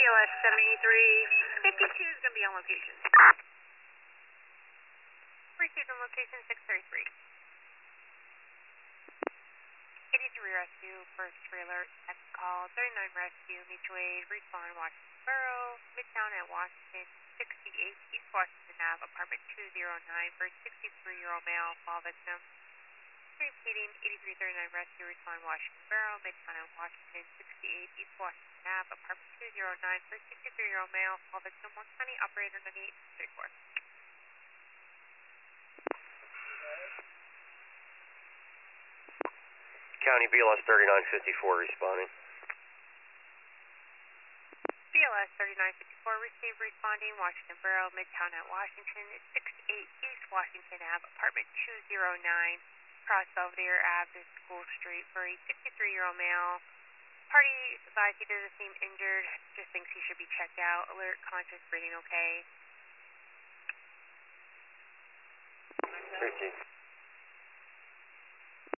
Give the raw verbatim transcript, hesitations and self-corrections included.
L S seventy-three fifty-two is going to be on location. Received on location six thirty-three. eighty-three rescue, first three alert, second call, thirty-nine rescue, mutual aid, respond Washington Borough, Midtown at Washington, sixty-eight East Washington Ave, apartment two oh nine for a sixty-three-year-old male, fall victim. Repeating, eighty-three thirty-nine rescue, respond Washington Borough, Midtown at Washington, sixty-eight East Washington Ave, apartment two oh nine for a sixty-three-year-old male, fall victim, one county operator ninety-eight thirty-four. County B L S thirty-nine fifty-four responding. B L S thirty-nine fifty-four, received responding, Washington Borough, Midtown at Washington, sixty-eight East Washington Ave, apartment two oh nine, cross Belvedere Ave to School Street for a sixty-three-year-old male. Party advised he doesn't seem injured, just thinks he should be checked out. Alert, conscious, breathing okay. fifty.